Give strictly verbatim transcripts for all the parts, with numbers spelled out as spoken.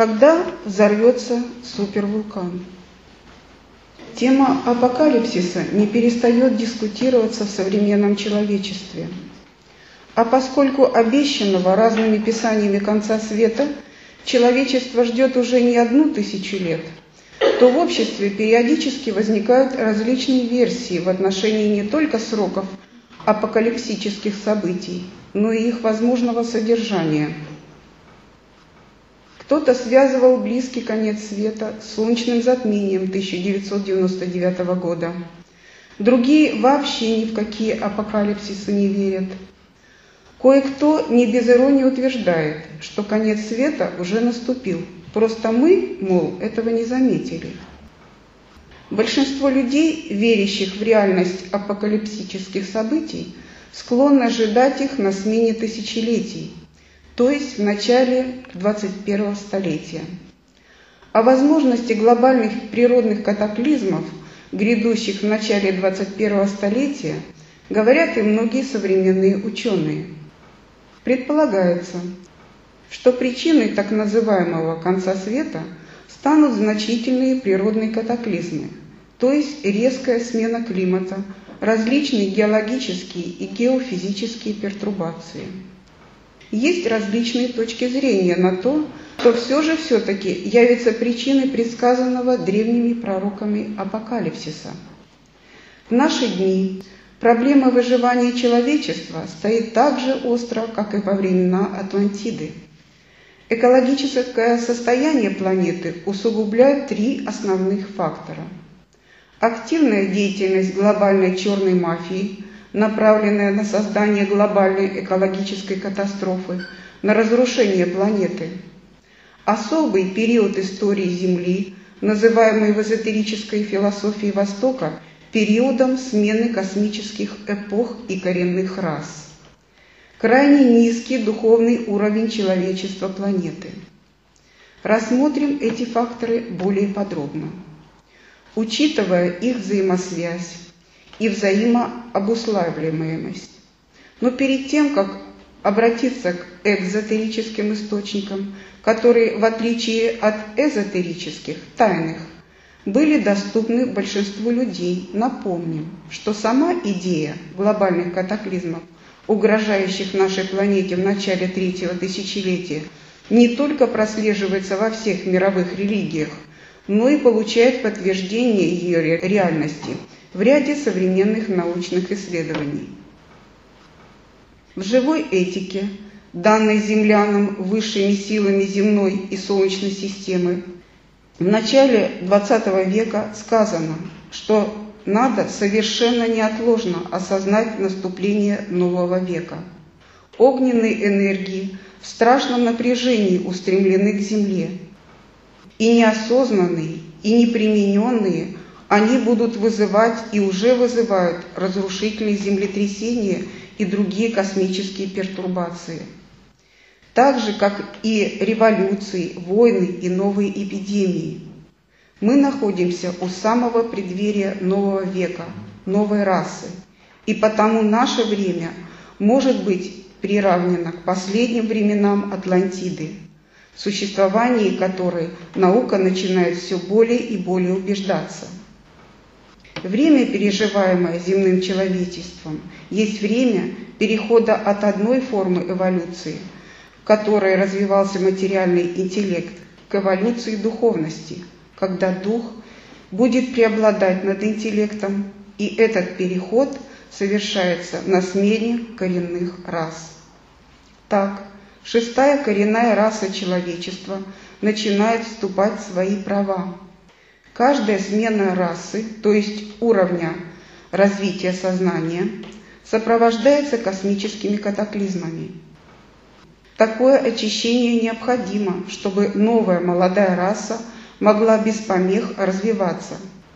Когда взорвется супервулкан? Тема апокалипсиса не перестает дискутироваться в современном человечестве. А поскольку обещанного разными писаниями конца света человечество ждет уже не одну тысячу лет, то в обществе периодически возникают различные версии в отношении не только сроков апокалипсических событий, но и их возможного содержания. Кто-то связывал близкий конец света с солнечным затмением тысяча девятьсот девяносто девятого года. Другие вообще ни в какие апокалипсисы не верят. Кое-кто не без иронии утверждает, что конец света уже наступил. Просто мы, мол, этого не заметили. Большинство людей, верящих в реальность апокалипсических событий, склонны ожидать их на смене тысячелетий, то есть в начале двадцать первого столетия. О возможности глобальных природных катаклизмов, грядущих в начале двадцать первого столетия, говорят и многие современные ученые. Предполагается, что причиной так называемого конца света станут значительные природные катаклизмы, то есть резкая смена климата, различные геологические и геофизические пертурбации. Есть различные точки зрения на то, что все же все-таки явится причиной предсказанного древними пророками апокалипсиса. В наши дни проблема выживания человечества стоит так же остро, как и во времена Атлантиды. Экологическое состояние планеты усугубляет три основных фактора. Активная деятельность глобальной черной мафии, направленная на создание глобальной экологической катастрофы, на разрушение планеты. Особый период истории Земли, называемый в эзотерической философии Востока периодом смены космических эпох и коренных рас. Крайне низкий духовный уровень человечества планеты. Рассмотрим эти факторы более подробно. Учитывая их взаимосвязь и взаимообуславливаемость. Но перед тем, как обратиться к экзотерическим источникам, которые, в отличие от эзотерических, тайных, были доступны большинству людей, напомним, что сама идея глобальных катаклизмов, угрожающих нашей планете в начале третьего тысячелетия, не только прослеживается во всех мировых религиях, но и получает подтверждение ее реальности в ряде современных научных исследований. В живой этике, данной землянам высшими силами земной и Солнечной системы, в начале двадцатого века сказано, что надо совершенно неотложно осознать наступление нового века. Огненные энергии в страшном напряжении устремлены к Земле. И неосознанные, и непримененные они будут вызывать и уже вызывают разрушительные землетрясения и другие космические пертурбации. Так же, как и революции, войны и новые эпидемии. Мы находимся у самого преддверия нового века, новой расы, и потому наше время может быть приравнено к последним временам Атлантиды, в существовании которой наука начинает все более и более убеждаться. Время, переживаемое земным человечеством, есть время перехода от одной формы эволюции, в которой развивался материальный интеллект, к эволюции духовности, когда дух будет преобладать над интеллектом, и этот переход совершается на смене коренных рас. Так, шестая коренная раса человечества начинает вступать в свои права. Каждая смена расы, то есть уровня развития сознания, сопровождается космическими катаклизмами. Такое очищение необходимо, чтобы новая молодая раса могла без помех развиваться.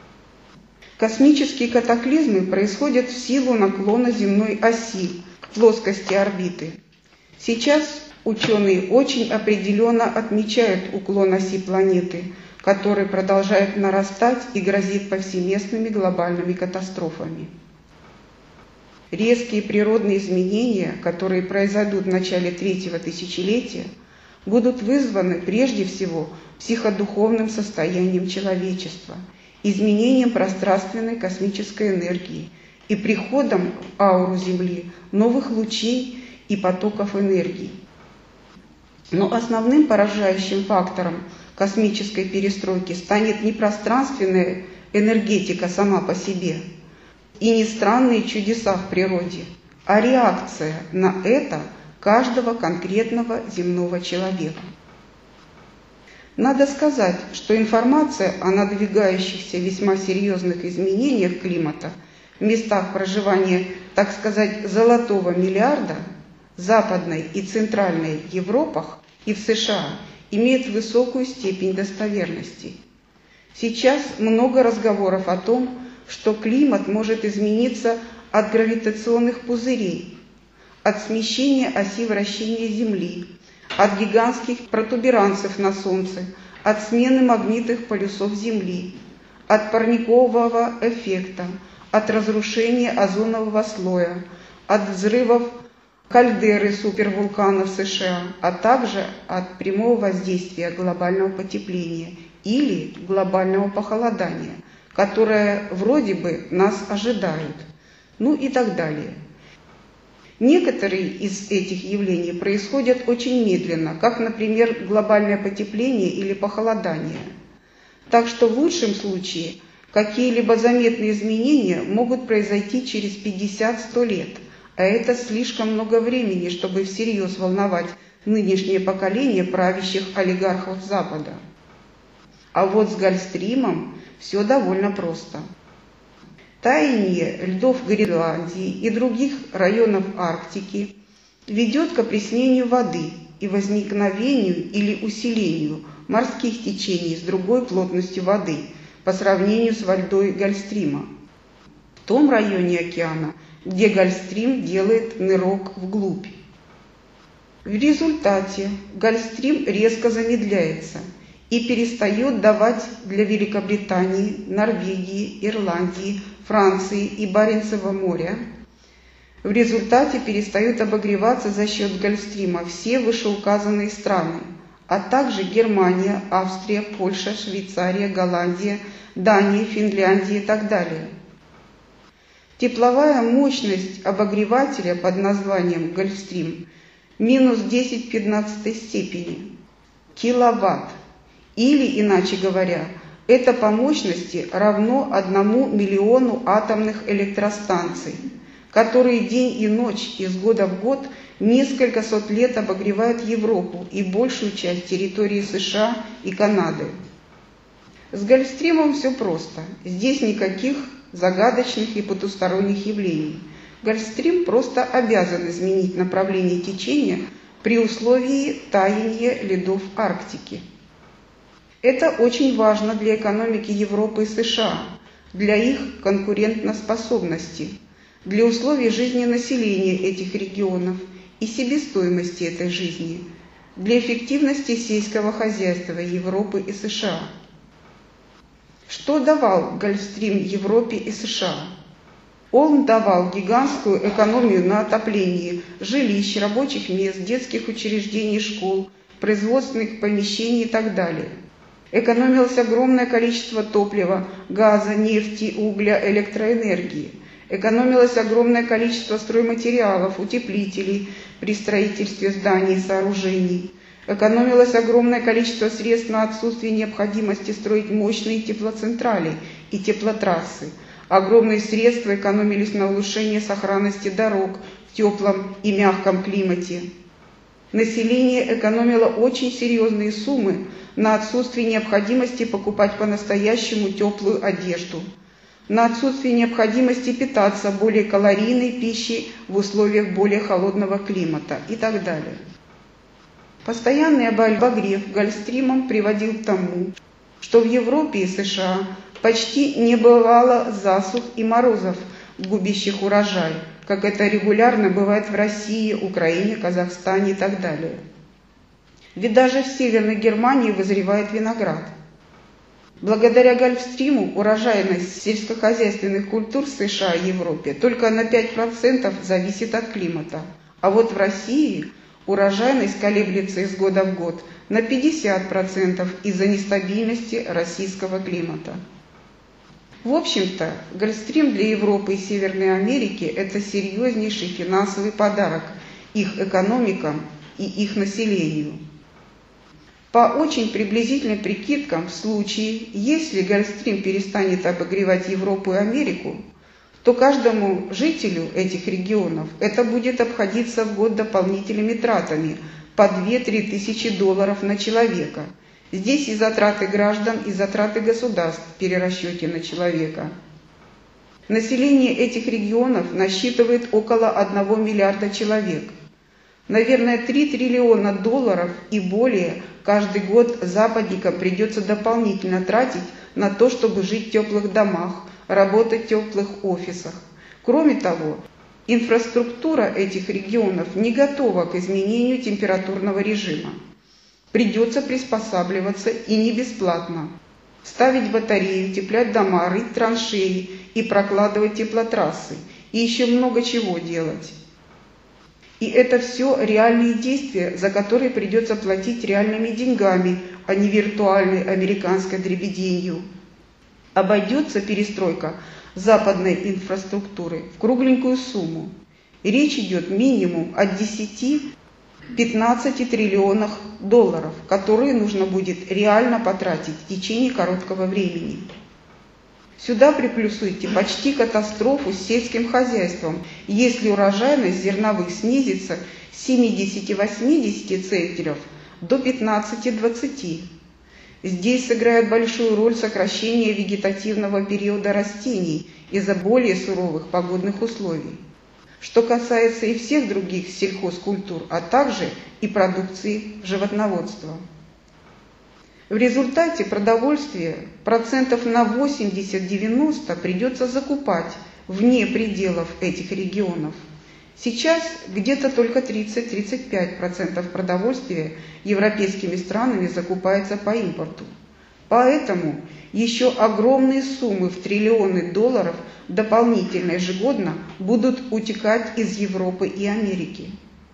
Космические катаклизмы происходят в силу наклона земной оси к плоскости орбиты. Сейчас ученые очень определенно отмечают уклон оси планеты, который продолжает нарастать и грозит повсеместными глобальными катастрофами. Резкие природные изменения, которые произойдут в начале третьего тысячелетия, будут вызваны прежде всего психодуховным состоянием человечества, изменением пространственной космической энергии и приходом в ауру Земли новых лучей и потоков энергии. Но основным поражающим фактором космической перестройки станет не пространственная энергетика сама по себе и не странные чудеса в природе, а реакция на это каждого конкретного земного человека. Надо сказать, что информация о надвигающихся весьма серьезных изменениях климата в местах проживания, так сказать, золотого миллиарда, Западной и Центральной Европах и в США имеет высокую степень достоверности. Сейчас много разговоров о том, что климат может измениться от гравитационных пузырей, от смещения оси вращения Земли, от гигантских протуберанцев на Солнце, от смены магнитных полюсов Земли, от парникового эффекта, от разрушения озонового слоя, от взрывов кальдеры супервулканов США, а также от прямого воздействия глобального потепления или глобального похолодания, которое вроде бы нас ожидают, ну и так далее. Некоторые из этих явлений происходят очень медленно, как, например, глобальное потепление или похолодание. Так что в лучшем случае какие-либо заметные изменения могут произойти через пятьдесят-сто лет, а это слишком много времени, чтобы всерьез волновать нынешнее поколение правящих олигархов Запада. А вот с Гольфстримом все довольно просто. Таяние льдов Гренландии и других районов Арктики ведет к опреснению воды и возникновению или усилению морских течений с другой плотностью воды по сравнению с вольдой Гольфстрима в том районе океана, где Гольфстрим делает нырок вглубь. В результате Гольфстрим резко замедляется и перестает давать для Великобритании, Норвегии, Ирландии, Франции и Баренцева моря. В результате перестают обогреваться за счет Гольфстрима все вышеуказанные страны, а также Германия, Австрия, Польша, Швейцария, Голландия, Дания, Финляндия и так далее. Тепловая мощность обогревателя под названием Гольфстрим минус десять в пятнадцатой степени киловатт, или, иначе говоря, это по мощности равно одному миллиону атомных электростанций, которые день и ночь из года в год несколько сот лет обогревают Европу и большую часть территории США и Канады. С Гольфстримом все просто, здесь никаких загадочных и потусторонних явлений. Гольфстрим просто обязан изменить направление течения при условии таяния льдов Арктики. Это очень важно для экономики Европы и США, для их конкурентоспособности, для условий жизни населения этих регионов и себестоимости этой жизни, для эффективности сельского хозяйства Европы и США. Что давал Гольфстрим Европе и США? Он давал гигантскую экономию на отоплении жилищ, рабочих мест, детских учреждений, школ, производственных помещений и так далее. Экономилось огромное количество топлива, газа, нефти, угля, электроэнергии. Экономилось огромное количество стройматериалов, утеплителей при строительстве зданий и сооружений. Экономилось огромное количество средств на отсутствие необходимости строить мощные теплоцентрали и теплотрассы. Огромные средства экономились на улучшение сохранности дорог в теплом и мягком климате. Население экономило очень серьезные суммы на отсутствие необходимости покупать по-настоящему теплую одежду, на отсутствие необходимости питаться более калорийной пищей в условиях более холодного климата и так далее. Постоянный обогрев Гольфстримом приводил к тому, что в Европе и США почти не бывало засух и морозов, губящих урожай, как это регулярно бывает в России, Украине, Казахстане и так далее. Ведь даже в Северной Германии вызревает виноград. Благодаря Гольфстриму урожайность сельскохозяйственных культур в США и Европе только на пять процентов зависит от климата, а вот в России Урожайность колеблется из года в год на пятьдесят процентов из-за нестабильности российского климата. В общем-то, Гольфстрим для Европы и Северной Америки – это серьезнейший финансовый подарок их экономикам и их населению. По очень приблизительным прикидкам, в случае, если Гольфстрим перестанет обогревать Европу и Америку, то каждому жителю этих регионов это будет обходиться в год дополнительными тратами по две-три тысячи долларов на человека. Здесь и затраты граждан, и затраты государств в перерасчете на человека. Население этих регионов насчитывает около одного миллиарда человек. Наверное, три триллиона долларов и более каждый год западникам придется дополнительно тратить на то, чтобы жить в теплых домах, работать в теплых офисах. Кроме того, инфраструктура этих регионов не готова к изменению температурного режима. Придется приспосабливаться и не бесплатно. Ставить батареи, утеплять дома, рыть траншеи и прокладывать теплотрассы. И еще много чего делать. И это все реальные действия, за которые придется платить реальными деньгами, а не виртуальной американской дребеденью. Обойдется перестройка западной инфраструктуры в кругленькую сумму. И речь идет минимум от десяти-пятнадцати триллионах долларов, которые нужно будет реально потратить в течение короткого времени. Сюда приплюсуйте почти катастрофу с сельским хозяйством, если урожайность зерновых снизится с семидесяти-восьмидесяти центнеров до пятнадцати-двадцати. Здесь сыграет большую роль сокращение вегетативного периода растений из-за более суровых погодных условий. Что касается и всех других сельхозкультур, а также и продукции животноводства. В результате продовольствие процентов на восемьдесят-девяносто придется закупать вне пределов этих регионов. Сейчас где-то только тридцать-тридцать пять процентов продовольствия европейскими странами закупается по импорту. Поэтому еще огромные суммы в триллионы долларов дополнительно ежегодно будут утекать из Европы и Америки.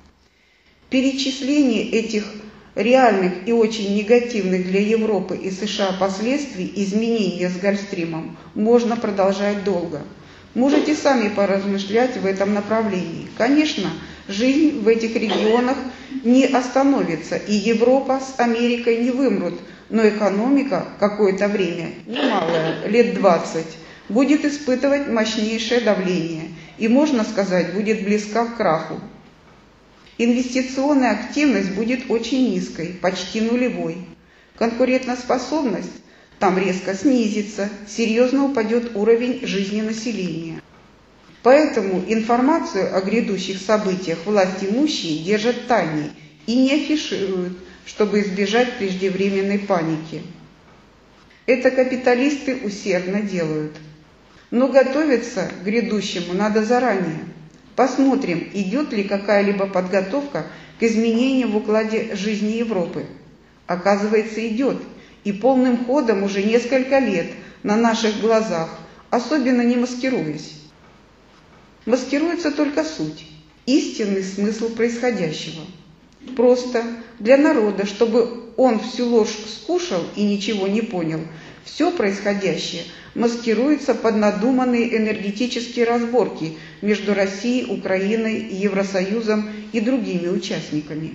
Перечисление этих реальных и очень негативных для Европы и США последствий изменения с Гольфстримом можно продолжать долго. Можете сами поразмышлять в этом направлении. Конечно, жизнь в этих регионах не остановится, и Европа с Америкой не вымрут, но экономика какое-то время, немалое, лет двадцать, будет испытывать мощнейшее давление и, можно сказать, будет близка к краху. Инвестиционная активность будет очень низкой, почти нулевой. Конкурентоспособность там резко снизится, серьезно упадет уровень жизни населения. Поэтому информацию о грядущих событиях власть имущие держат в тайне и не афишируют, чтобы избежать преждевременной паники. Это капиталисты усердно делают. Но готовиться к грядущему надо заранее. Посмотрим, идет ли какая-либо подготовка к изменениям в укладе жизни Европы. Оказывается, идет, и полным ходом уже несколько лет на наших глазах, особенно не маскируясь. Маскируется только суть, истинный смысл происходящего. Просто для народа, чтобы он всю ложь скушал и ничего не понял, все происходящее маскируется под надуманные энергетические разборки между Россией, Украиной, Евросоюзом и другими участниками.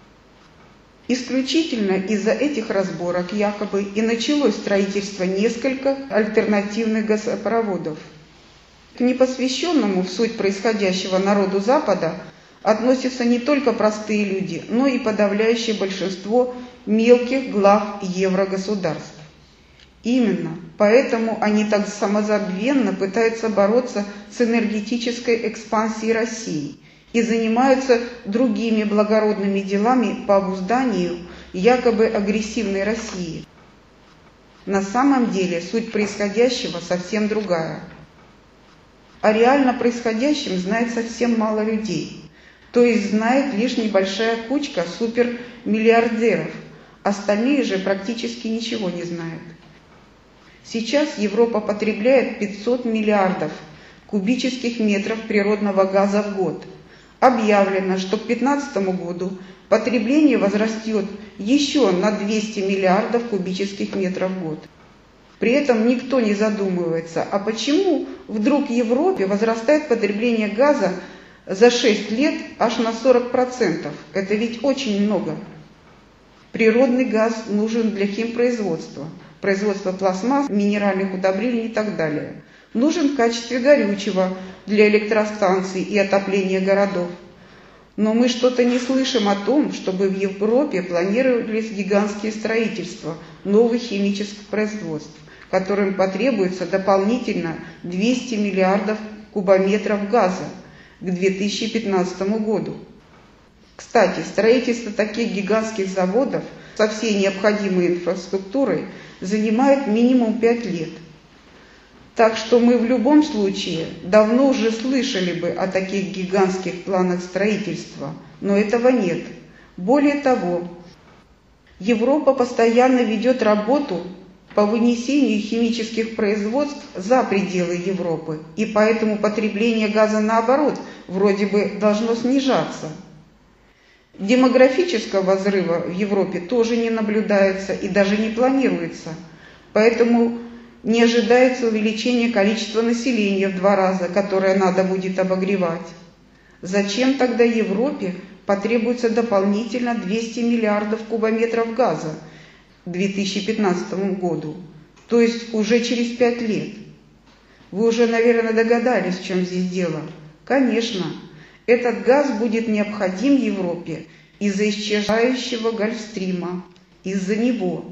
Исключительно из-за этих разборок якобы и началось строительство нескольких альтернативных газопроводов. К непосвященному в суть происходящего народу Запада относятся не только простые люди, но и подавляющее большинство мелких глав еврогосударств. Именно поэтому они так самозабвенно пытаются бороться с энергетической экспансией России и занимаются другими благородными делами по обузданию якобы агрессивной России. На самом деле суть происходящего совсем другая. О реально происходящем знает совсем мало людей, то есть знает лишь небольшая кучка супермиллиардеров, остальные же практически ничего не знают. Сейчас Европа потребляет пятьсот миллиардов кубических метров природного газа в год, Объявлено, что к две тысячи пятнадцатому году потребление возрастет еще на двести миллиардов кубических метров в год. При этом никто не задумывается, а почему вдруг в Европе возрастает потребление газа за шесть лет аж на сорок процентов? Это ведь очень много. Природный газ нужен для химпроизводства, производства пластмасс, минеральных удобрений и так далее. Нужен в качестве горючего для электростанций и отопления городов. Но мы что-то не слышим о том, чтобы в Европе планировались гигантские строительства новых химических производств, которым потребуется дополнительно двести миллиардов кубометров газа к две тысячи пятнадцатому году. Кстати, строительство таких гигантских заводов со всей необходимой инфраструктурой занимает минимум пять лет. Так что мы в любом случае давно уже слышали бы о таких гигантских планах строительства, но этого нет. Более того, Европа постоянно ведет работу по вынесению химических производств за пределы Европы, и поэтому потребление газа, наоборот, вроде бы должно снижаться. Демографического взрыва в Европе тоже не наблюдается и даже не планируется, поэтому не ожидается увеличения количества населения в два раза, которое надо будет обогревать. Зачем тогда Европе потребуется дополнительно двести миллиардов кубометров газа к две тысячи пятнадцатому году, то есть уже через пять лет? Вы уже, наверное, догадались, в чем здесь дело. Конечно, этот газ будет необходим Европе из-за исчезающего Гольфстрима, из-за него.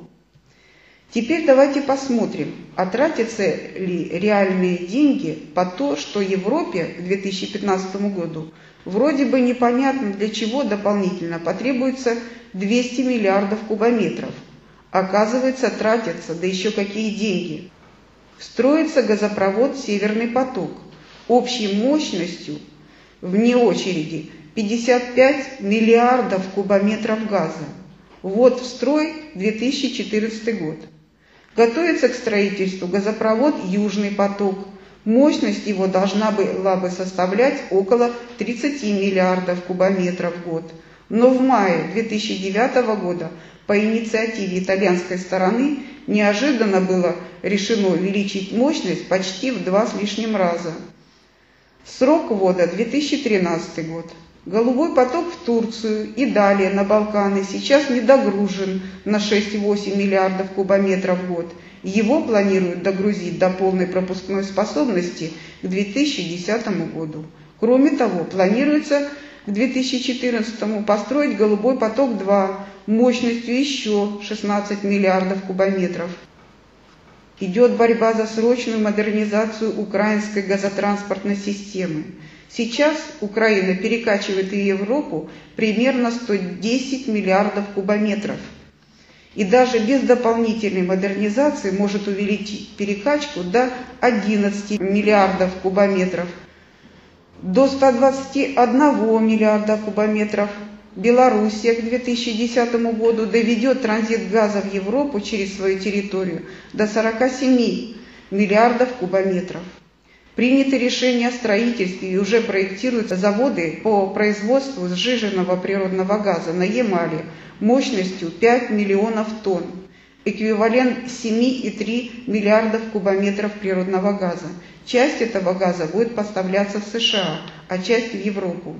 Теперь давайте посмотрим, а тратятся ли реальные деньги по то, что Европе к две тысячи пятнадцатому году вроде бы непонятно для чего дополнительно потребуется двести миллиардов кубометров. Оказывается, тратятся, да еще какие деньги. Строится газопровод «Северный поток» общей мощностью, вне очереди, пятьдесят пять миллиардов кубометров газа. Ввод в строй две тысячи четырнадцатый год. Готовится к строительству газопровод «Южный поток». Мощность его должна была бы составлять около тридцати миллиардов кубометров в год. Но в мае две тысячи девятого года по инициативе итальянской стороны неожиданно было решено увеличить мощность почти в два с лишним раза. Срок ввода две тысячи тринадцатый год. Голубой поток в Турцию и далее на Балканы сейчас недогружен на шесть-восемь миллиардов кубометров в год. Его планируют догрузить до полной пропускной способности к две тысячи десятому году. Кроме того, планируется к две тысячи четырнадцатому построить Голубой поток-два мощностью еще шестнадцать миллиардов кубометров. Идет борьба за срочную модернизацию украинской газотранспортной системы. Сейчас Украина перекачивает в Европу примерно сто десять миллиардов кубометров. И даже без дополнительной модернизации может увеличить перекачку до одиннадцати миллиардов кубометров, до ста двадцати одного миллиарда кубометров. Белоруссия к две тысячи десятому году доведет транзит газа в Европу через свою территорию до сорока семи миллиардов кубометров. Принято решение о строительстве и уже проектируются заводы по производству сжиженного природного газа на Ямале мощностью пять миллионов тонн, эквивалент семи и трёх миллиардов кубометров природного газа. Часть этого газа будет поставляться в США, а часть в Европу.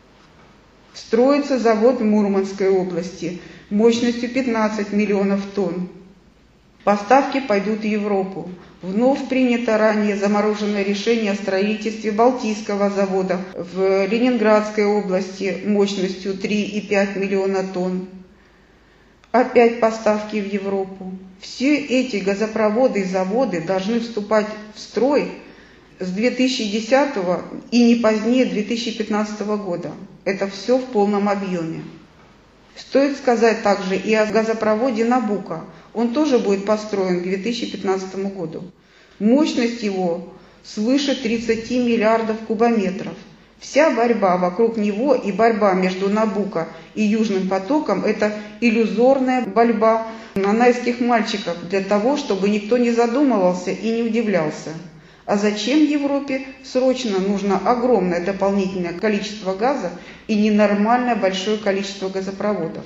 Строится завод в Мурманской области мощностью пятнадцать миллионов тонн. Поставки пойдут в Европу. Вновь принято ранее замороженное решение о строительстве Балтийского завода в Ленинградской области мощностью три и пять миллиона тонн. Опять поставки в Европу. Все эти газопроводы и заводы должны вступать в строй с две тысячи десятого и не позднее две тысячи пятнадцатого года. Это все в полном объеме. Стоит сказать также и о газопроводе «Набуко». Он тоже будет построен к две тысячи пятнадцатому году. Мощность его свыше тридцати миллиардов кубометров. Вся борьба вокруг него и борьба между «Набуко» и «Южным потоком» – это иллюзорная борьба нанайских мальчиков для того, чтобы никто не задумывался и не удивлялся. А зачем Европе срочно нужно огромное дополнительное количество газа и ненормальное большое количество газопроводов?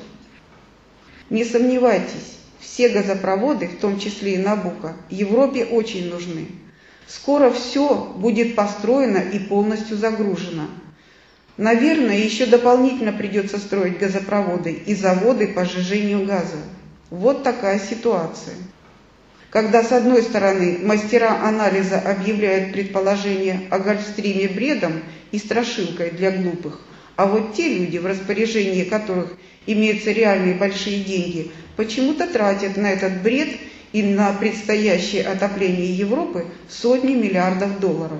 Не сомневайтесь, все газопроводы, в том числе и Набуко, Европе очень нужны. Скоро все будет построено и полностью загружено. Наверное, еще дополнительно придется строить газопроводы и заводы по сжижению газа. Вот такая ситуация. Когда с одной стороны мастера анализа объявляют предположение о Гольфстриме бредом и страшилкой для глупых, а вот те люди, в распоряжении которых имеются реальные большие деньги, почему-то тратят на этот бред и на предстоящее отопление Европы сотни миллиардов долларов.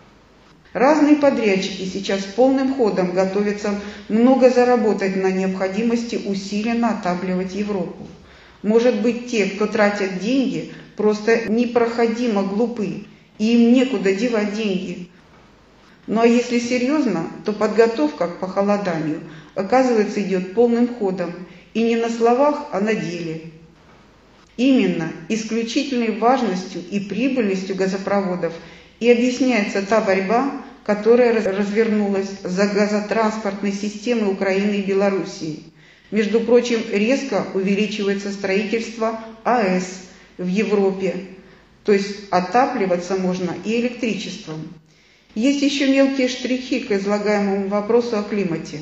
Разные подрядчики сейчас полным ходом готовятся много заработать на необходимости усиленно отапливать Европу. Может быть, те, кто тратят деньги, просто непроходимо глупы, и им некуда девать деньги. Ну а если серьезно, то подготовка к похолоданию, оказывается, идет полным ходом, и не на словах, а на деле. Именно исключительной важностью и прибыльностью газопроводов и объясняется та борьба, которая развернулась за газотранспортной системой Украины и Белоруссии. Между прочим, резко увеличивается строительство АЭС в Европе, то есть отапливаться можно и электричеством. Есть еще мелкие штрихи к излагаемому вопросу о климате.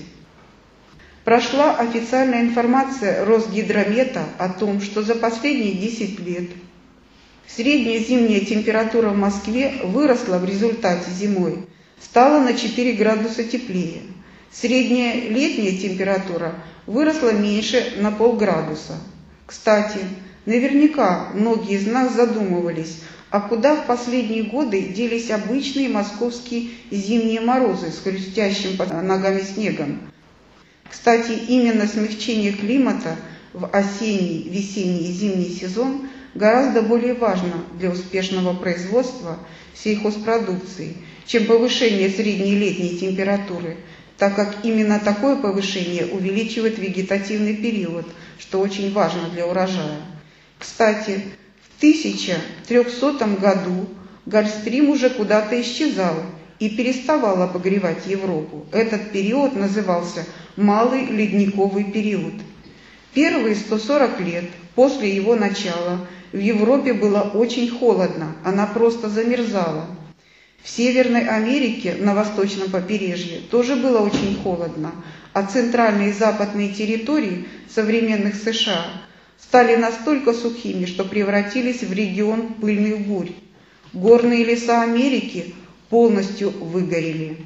Прошла официальная информация Росгидромета о том, что за последние десять лет средняя зимняя температура в Москве выросла в результате зимой, стала на четыре градуса теплее. Средняя летняя температура выросла меньше на полградуса. Кстати, наверняка многие из нас задумывались, а куда в последние годы делись обычные московские зимние морозы с хрустящим под ногами снегом. Кстати, именно смягчение климата в осенний, весенний и зимний сезон гораздо более важно для успешного производства сельхозпродукции, чем повышение средней летней температуры, так как именно такое повышение увеличивает вегетативный период, что очень важно для урожая. Кстати, в тысяча трехсотом году Гольфстрим уже куда-то исчезал и переставал обогревать Европу. Этот период назывался Малый ледниковый период. Первые сто сорок лет после его начала в Европе было очень холодно, она просто замерзала. В Северной Америке на восточном побережье тоже было очень холодно, а центральные и западные территории современных США стали настолько сухими, что превратились в регион пыльных бурь. Горные леса Америки полностью выгорели.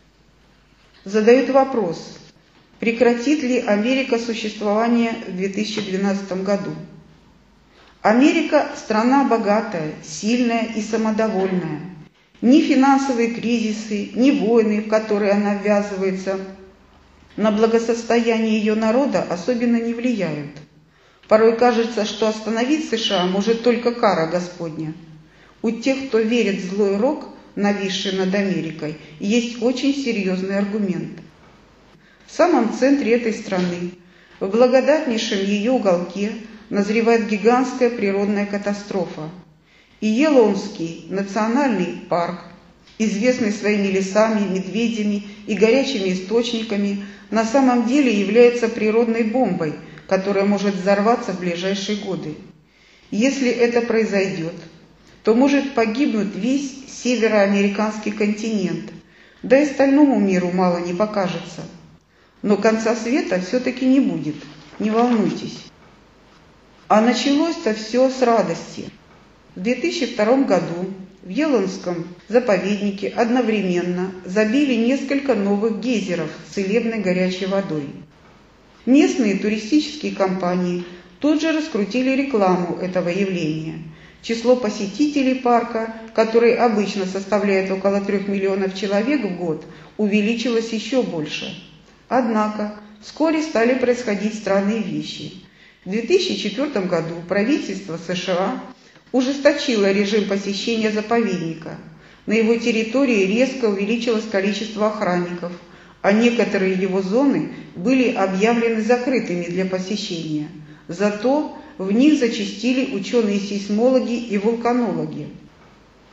Задают вопрос, прекратит ли Америка существование в две тысячи двенадцатом году. Америка – страна богатая, сильная и самодовольная. Ни финансовые кризисы, ни войны, в которые она ввязывается, на благосостояние ее народа особенно не влияют. Порой кажется, что остановить США может только кара Господня. У тех, кто верит в злой рок, нависший над Америкой, есть очень серьезный аргумент. В самом центре этой страны, в благодатнейшем ее уголке, назревает гигантская природная катастрофа. И Йеллоунский национальный парк, известный своими лесами, медведями и горячими источниками, на самом деле является природной бомбой, которая может взорваться в ближайшие годы. Если это произойдет, то может погибнуть весь североамериканский континент, да и остальному миру мало не покажется. Но конца света все-таки не будет, не волнуйтесь. А началось-то все с радости. В две тысячи втором году в Йеллоунском заповеднике одновременно забили несколько новых гейзеров с целебной горячей водой. Местные туристические компании тут же раскрутили рекламу этого явления. Число посетителей парка, который обычно составляет около трех миллионов человек в год, увеличилось еще больше. Однако вскоре стали происходить странные вещи. В две тысячи четвёртом году правительство США ужесточило режим посещения заповедника. На его территории резко увеличилось количество охранников, а некоторые его зоны были объявлены закрытыми для посещения. Зато в них зачастили ученые-сейсмологи и вулканологи.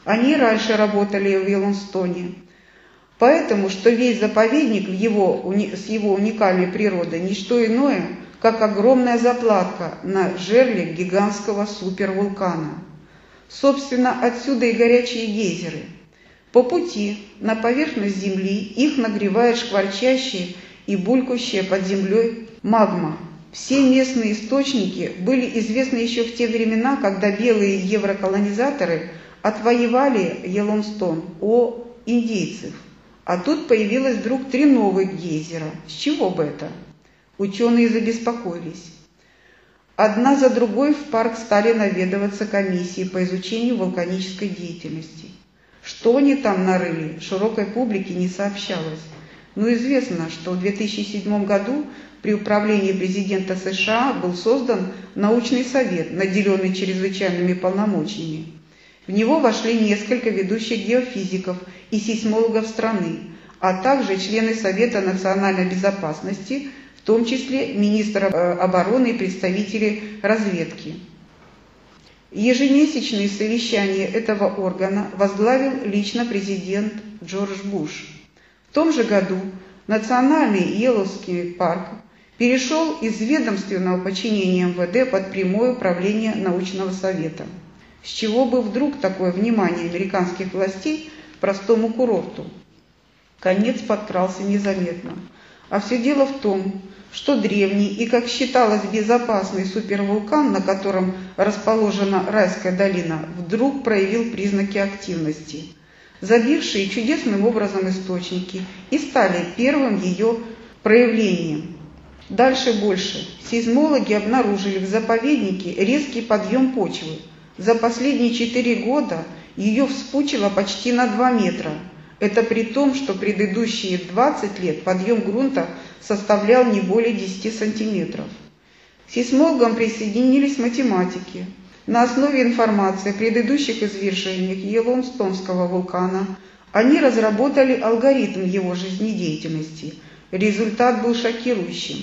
Они раньше работали в Йеллоустоне. Поэтому, что весь заповедник в его, с его уникальной природой не что иное, как огромная заплатка на жерле гигантского супервулкана. Собственно, отсюда и горячие гейзеры. По пути на поверхность Земли их нагревает шкварчащая и булькающая под землей магма. Все местные источники были известны еще в те времена, когда белые евроколонизаторы отвоевали Йеллоустон у индейцев. А тут появилось вдруг три новых гейзера. С чего бы это? Ученые забеспокоились. Одна за другой в парк стали наведываться комиссии по изучению вулканической деятельности. Что они там нарыли, широкой публике не сообщалось. Но известно, что в две тысячи седьмом году при управлении президента США был создан научный совет, наделенный чрезвычайными полномочиями. В него вошли несколько ведущих геофизиков и сейсмологов страны, а также члены Совета национальной безопасности, в том числе министр обороны и представители разведки. Ежемесячные совещания этого органа возглавил лично президент Джордж Буш. В том же году Национальный Йеллоустонский парк перешел из ведомственного подчинения эм вэ дэ под прямое управление научного совета. С чего бы вдруг такое внимание американских властей к простому курорту? Конец подкрался незаметно. А все дело в том, что древний и, как считалось, безопасный супервулкан, на котором расположена Райская долина, вдруг проявил признаки активности, забившие чудесным образом источники, и стали первым ее проявлением. Дальше больше. Сейсмологи обнаружили в заповеднике резкий подъем почвы. За последние четыре года ее вспучило почти на два метра. Это при том, что предыдущие двадцать лет подъем грунта составлял не более десяти сантиметров. К сейсмологам присоединились математики. На основе информации о предыдущих извержениях Йеллоустонского вулкана они разработали алгоритм его жизнедеятельности. Результат был шокирующим.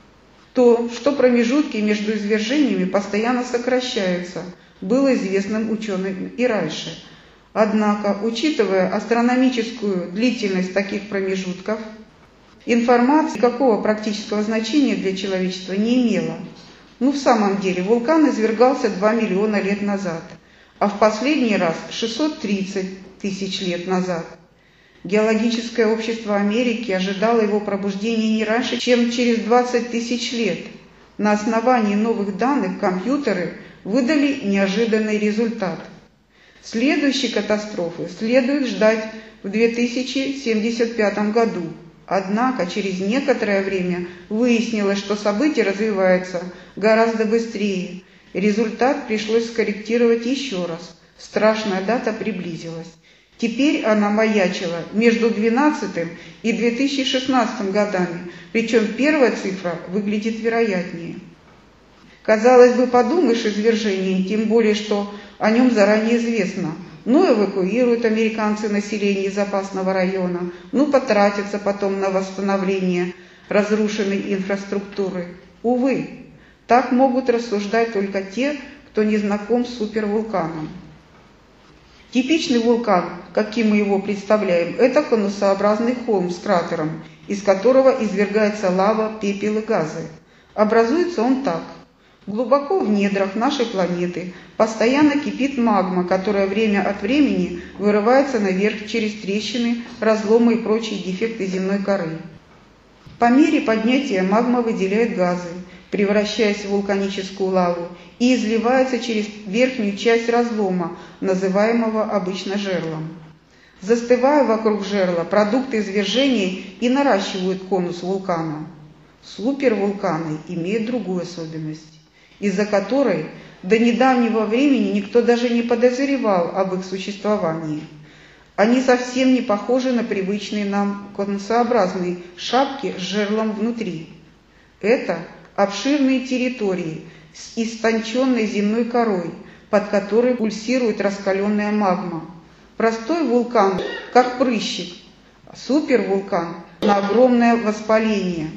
То, что промежутки между извержениями постоянно сокращаются, было известным ученым и раньше. Однако, учитывая астрономическую длительность таких промежутков, информация никакого практического значения для человечества не имела. Ну, в самом деле, вулкан извергался два миллиона лет назад, а в последний раз шестьсот тридцать тысяч лет назад. Геологическое общество Америки ожидало его пробуждения не раньше, чем через двадцать тысяч лет. На основании новых данных компьютеры выдали неожиданный результат. Следующей катастрофы следует ждать в две тысячи семьдесят пятом году. Однако через некоторое время выяснилось, что события развиваются гораздо быстрее. Результат пришлось скорректировать еще раз. Страшная дата приблизилась. Теперь она маячила между двенадцатым и две тысячи шестнадцатым годами, причем первая цифра выглядит вероятнее. Казалось бы, подумаешь, извержение, тем более, что о нем заранее известно. Ну, эвакуируют американцы население из опасного района, ну, потратятся потом на восстановление разрушенной инфраструктуры. Увы, так могут рассуждать только те, кто не знаком с супервулканом. Типичный вулкан, каким мы его представляем, это конусообразный холм с кратером, из которого извергается лава, пепел и газы. Образуется он так. Глубоко в недрах нашей планеты постоянно кипит магма, которая время от времени вырывается наверх через трещины, разломы и прочие дефекты земной коры. По мере поднятия магма выделяет газы, превращаясь в вулканическую лаву, и изливается через верхнюю часть разлома, называемого обычно жерлом. Застывая вокруг жерла, продукты извержения и наращивают конус вулкана. Супервулканы имеют другую особенность, из-за которой до недавнего времени никто даже не подозревал об их существовании. Они совсем не похожи на привычные нам конусообразные шапки с жерлом внутри. Это обширные территории с истонченной земной корой, под которой пульсирует раскаленная магма. Простой вулкан, как прыщик, супервулкан на огромное воспаление.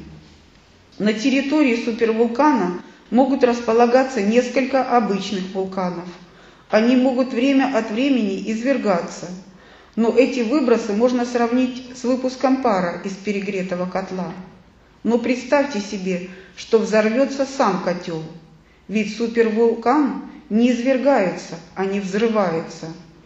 На территории супервулкана могут располагаться несколько обычных вулканов. Они могут время от времени извергаться, но эти выбросы можно сравнить с выпуском пара из перегретого котла. Но представьте себе, что взорвется сам котел, ведь супервулкан не извергается, они взрываются.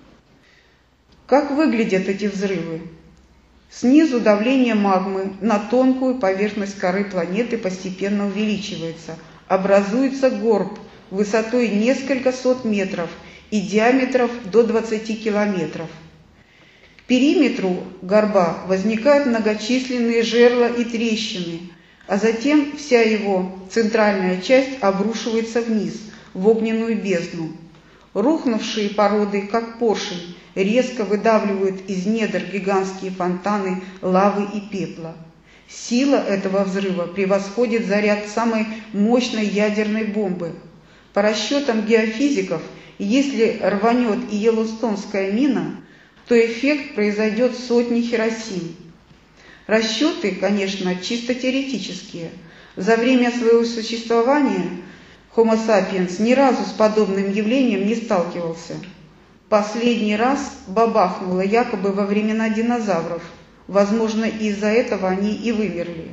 Как выглядят эти взрывы? Снизу давление магмы на тонкую поверхность коры планеты постепенно увеличивается, образуется горб высотой несколько сот метров и диаметров до двадцати километров. К периметру горба возникают многочисленные жерла и трещины, а затем вся его центральная часть обрушивается вниз, в огненную бездну. Рухнувшие породы, как поршень, резко выдавливают из недр гигантские фонтаны лавы и пепла. Сила этого взрыва превосходит заряд самой мощной ядерной бомбы. По расчетам геофизиков, если рванет и Йеллоустонская мина, то эффект произойдет сотни Хиросим. Расчеты, конечно, чисто теоретические. За время своего существования Homo sapiens ни разу с подобным явлением не сталкивался. Последний раз бабахнуло якобы во времена динозавров. Возможно, из-за этого они и вымерли.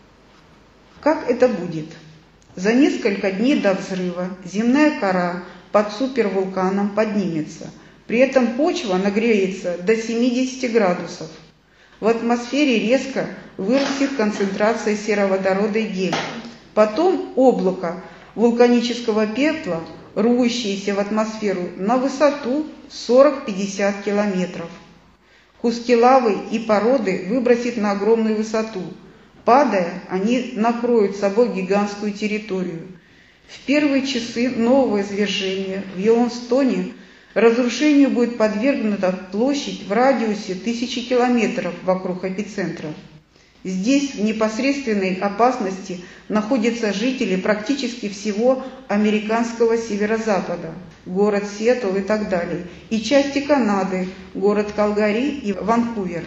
Как это будет? За несколько дней до взрыва земная кора под супервулканом поднимется. При этом почва нагреется до семидесяти градусов. В атмосфере резко вырастет концентрация сероводорода и гелия. Потом облако вулканического пепла, рвущееся в атмосферу на высоту сорок-пятьдесят километров. Куски лавы и породы выбросит на огромную высоту. Падая, они накроют собой гигантскую территорию. В первые часы нового извержения в Йеллоустоне разрушению будет подвергнута площадь в радиусе тысячи километров вокруг эпицентра. Здесь в непосредственной опасности находятся жители практически всего американского северо-запада, город Сиэтл и так далее, и части Канады, город Калгари и Ванкувер.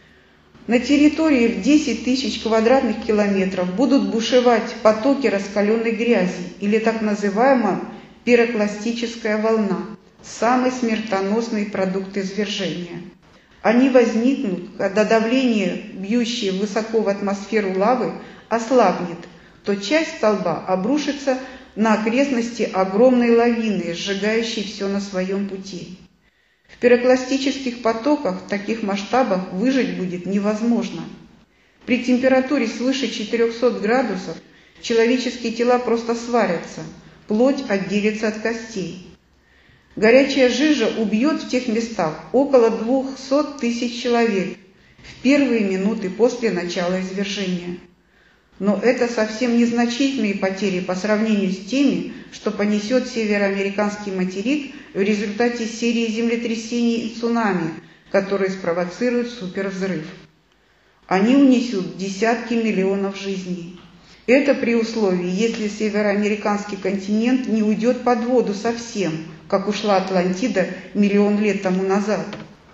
На территории в десять тысяч квадратных километров будут бушевать потоки раскаленной грязи или так называемая пирокластическая волна, самый смертоносный продукт извержения. Они возникнут, когда давление, бьющее высоко в атмосферу лавы, ослабнет, то часть столба обрушится на окрестности огромной лавины, сжигающей все на своем пути. В пирокластических потоках в таких масштабах выжить будет невозможно. При температуре свыше четырехсот градусов человеческие тела просто сварятся, плоть отделится от костей. Горячая жижа убьет в тех местах около двухсот тысяч человек в первые минуты после начала извержения. Но это совсем незначительные потери по сравнению с теми, что понесет североамериканский материк в результате серии землетрясений и цунами, которые спровоцируют супервзрыв. Они унесут десятки миллионов жизней. Это при условии, если североамериканский континент не уйдет под воду совсем, как ушла Атлантида миллион лет тому назад.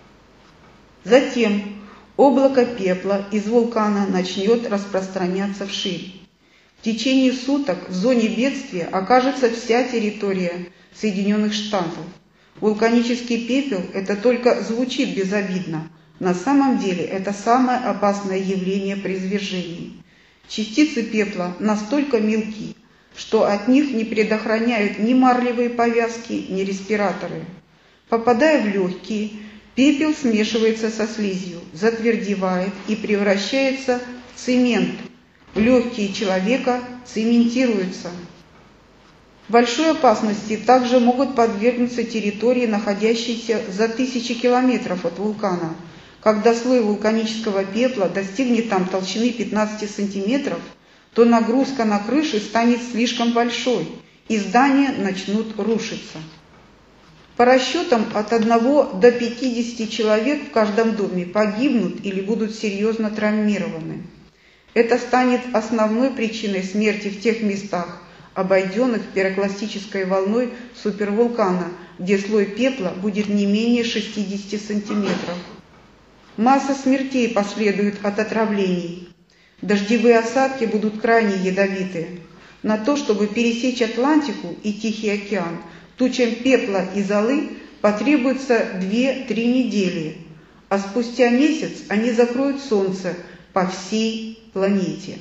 Затем облако пепла из вулкана начнет распространяться вширь. В течение суток в зоне бедствия окажется вся территория Соединенных Штатов. Вулканический пепел – это только звучит безобидно. На самом деле это самое опасное явление при извержении. Частицы пепла настолько мелки, что от них не предохраняют ни марлевые повязки, ни респираторы. Попадая в легкие, пепел смешивается со слизью, затвердевает и превращается в цемент. Легкие человека цементируются. Большой опасности также могут подвергнуться территории, находящиеся за тысячи километров от вулкана. Когда слой вулканического пепла достигнет там толщины пятнадцати сантиметров, то нагрузка на крыши станет слишком большой, и здания начнут рушиться. По расчетам, от одного до пятидесяти человек в каждом доме погибнут или будут серьезно травмированы. Это станет основной причиной смерти в тех местах, обойденных пирокластической волной супервулкана, где слой пепла будет не менее шестидесяти сантиметров. Масса смертей последует от отравлений. Дождевые осадки будут крайне ядовиты. На то, чтобы пересечь Атлантику и Тихий океан, Тучам пепла и золы потребуется две-три недели, а спустя месяц они закроют Солнце по всей планете.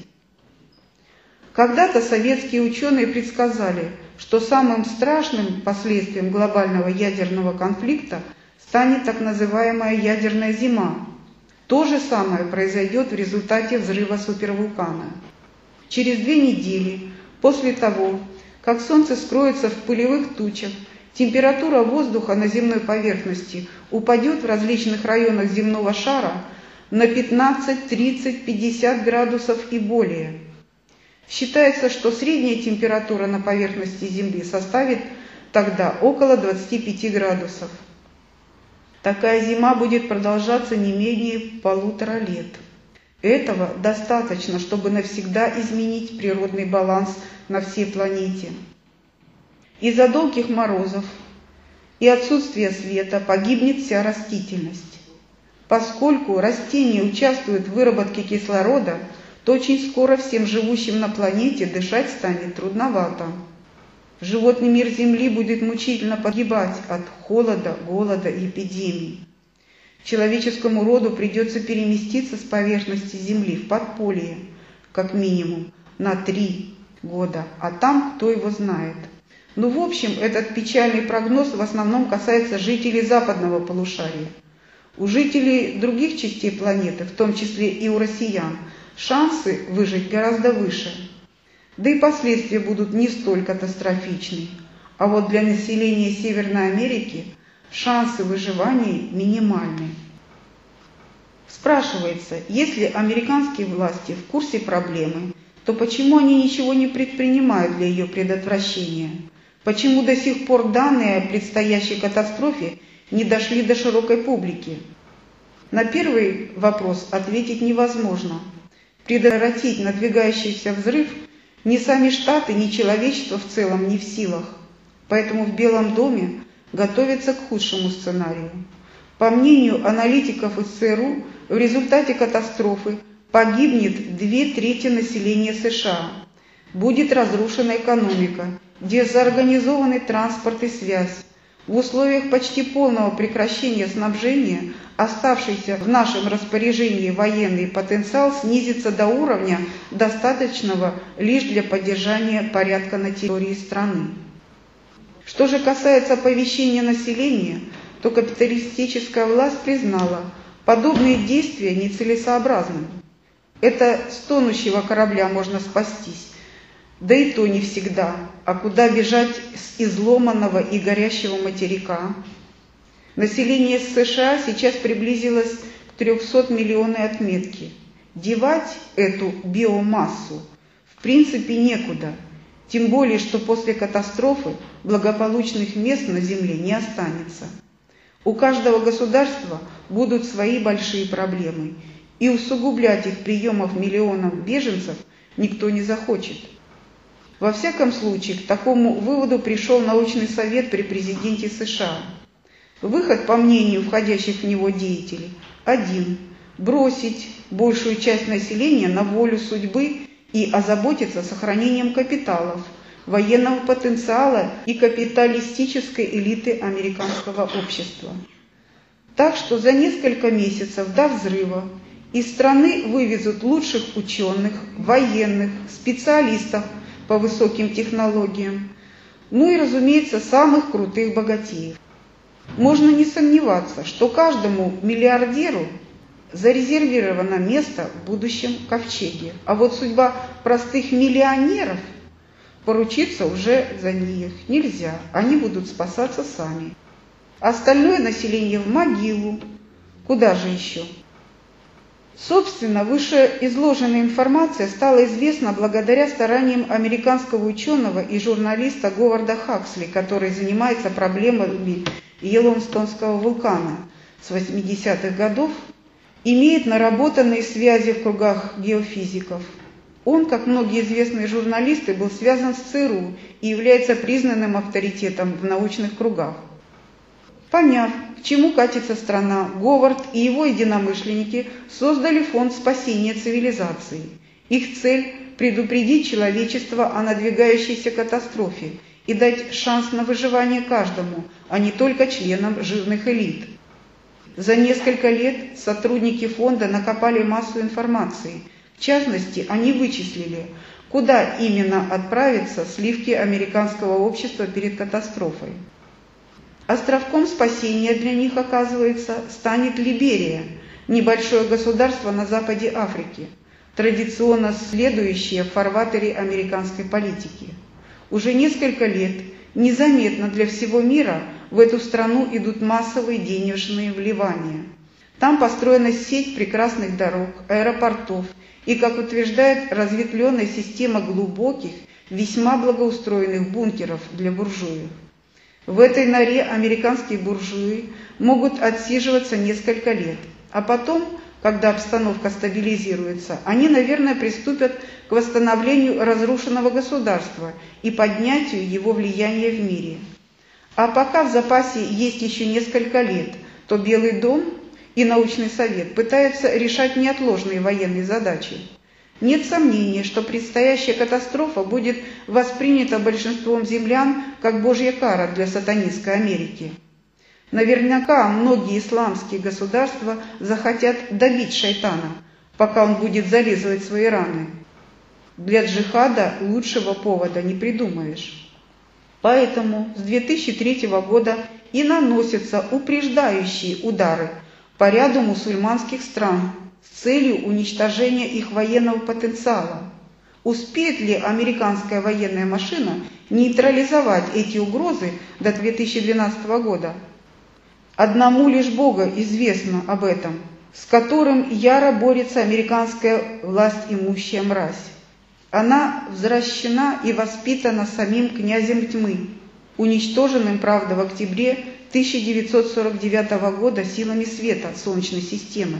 Когда-то советские ученые предсказали, что самым страшным последствием глобального ядерного конфликта станет так называемая ядерная зима. То же самое произойдет в результате взрыва супервулкана. Через две недели после того, как Солнце скроется в пылевых тучах, температура воздуха на земной поверхности упадет в различных районах земного шара на пятнадцать, тридцать, пятьдесят градусов и более. Считается, что средняя температура на поверхности Земли составит тогда около двадцати пяти градусов. Такая зима будет продолжаться не менее полутора лет. Этого достаточно, чтобы навсегда изменить природный баланс на всей планете. Из-за долгих морозов и отсутствия света погибнет вся растительность. Поскольку растения участвуют в выработке кислорода, то очень скоро всем живущим на планете дышать станет трудновато. Животный мир Земли будет мучительно погибать от холода, голода и эпидемий. Человеческому роду придется переместиться с поверхности Земли в подполье, как минимум, на три года, а там кто его знает. Ну, в общем, этот печальный прогноз в основном касается жителей западного полушария. У жителей других частей планеты, в том числе и у россиян, шансы выжить гораздо выше. Да и последствия будут не столь катастрофичны. А вот для населения Северной Америки шансы выживания минимальны. Спрашивается, если американские власти в курсе проблемы, то почему они ничего не предпринимают для ее предотвращения? Почему до сих пор данные о предстоящей катастрофе не дошли до широкой публики? На первый вопрос ответить невозможно. Предотвратить надвигающийся взрыв ни сами Штаты, ни человечество в целом не в силах. Поэтому в Белом доме готовятся к худшему сценарию. По мнению аналитиков из ЦРУ, в результате катастрофы погибнет две трети населения США. Будет разрушена экономика, дезорганизованный транспорт и связь. В условиях почти полного прекращения снабжения оставшийся в нашем распоряжении военный потенциал снизится до уровня, достаточного лишь для поддержания порядка на территории страны. Что же касается оповещения населения, то капиталистическая власть признала подобные действия нецелесообразными. Это с тонущего корабля можно спастись, да и то не всегда, а куда бежать с изломанного и горящего материка? Население США сейчас приблизилось к трёхсот миллионной отметке. Девать эту биомассу в принципе некуда, тем более, что после катастрофы благополучных мест на Земле не останется. У каждого государства будут свои большие проблемы, и усугублять их приемов миллионов беженцев никто не захочет. Во всяком случае, к такому выводу пришел научный совет при президенте США. Выход, по мнению входящих в него деятелей, один – бросить большую часть населения на волю судьбы и озаботиться сохранением капиталов, военного потенциала и капиталистической элиты американского общества. Так что за несколько месяцев до взрыва из страны вывезут лучших ученых, военных, специалистов по высоким технологиям, ну и, разумеется, самых крутых богатеев. Можно не сомневаться, что каждому миллиардеру зарезервировано место в будущем ковчеге, а вот судьба простых миллионеров поручиться уже за них нельзя, они будут спасаться сами. Остальное население в могилу, куда же еще? Собственно, вышеизложенная информация стала известна благодаря стараниям американского ученого и журналиста Говарда Хаксли, который занимается проблемами Йеллоустонского вулкана с восьмидесятых годов, имеет наработанные связи в кругах геофизиков. Он, как многие известные журналисты, был связан с ЦРУ и является признанным авторитетом в научных кругах. Поняв, к чему катится страна, Говард и его единомышленники создали фонд спасения цивилизации. Их цель – предупредить человечество о надвигающейся катастрофе и дать шанс на выживание каждому, а не только членам жирных элит. За несколько лет сотрудники фонда накопали массу информации. В частности, они вычислили, куда именно отправятся сливки американского общества перед катастрофой. Островком спасения для них, оказывается, станет Либерия, небольшое государство на западе Африки, традиционно следующее в фарватере американской политики. Уже несколько лет незаметно для всего мира в эту страну идут массовые денежные вливания. Там построена сеть прекрасных дорог, аэропортов и, как утверждает, разветвленная система глубоких, весьма благоустроенных бункеров для буржуев. В этой норе американские буржуи могут отсиживаться несколько лет, а потом, когда обстановка стабилизируется, они, наверное, приступят к восстановлению разрушенного государства и поднятию его влияния в мире. А пока в запасе есть еще несколько лет, то Белый дом и научный совет пытаются решать неотложные военные задачи. Нет сомнения, что предстоящая катастрофа будет воспринята большинством землян как божья кара для сатанистской Америки. Наверняка многие исламские государства захотят добить шайтана, пока он будет зализывать свои раны. Для джихада лучшего повода не придумаешь. Поэтому с две тысячи третьего года и наносятся упреждающие удары по ряду мусульманских стран с целью уничтожения их военного потенциала. Успеет ли американская военная машина нейтрализовать эти угрозы до две тысячи двенадцатого года? Одному лишь Богу известно об этом, с которым яро борется американская власть имущая мразь. Она взращена и воспитана самим князем тьмы, уничтоженным, правда, в октябре тысяча девятьсот сорок девятого года силами света Солнечной системы.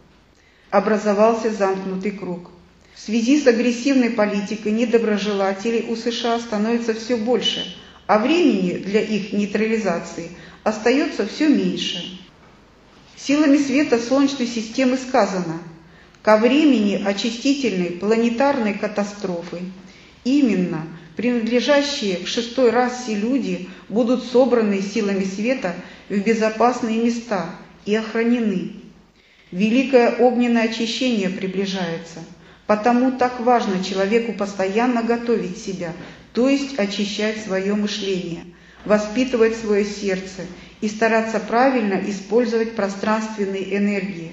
Образовался замкнутый круг. В связи с агрессивной политикой недоброжелателей у США становится все больше, а времени для их нейтрализации остается все меньше. Силами света Солнечной системы сказано: ко времени очистительной планетарной катастрофы именно принадлежащие к шестой расе люди будут собраны силами света в безопасные места и охранены. Великое огненное очищение приближается, потому так важно человеку постоянно готовить себя, то есть очищать свое мышление, воспитывать свое сердце и стараться правильно использовать пространственные энергии.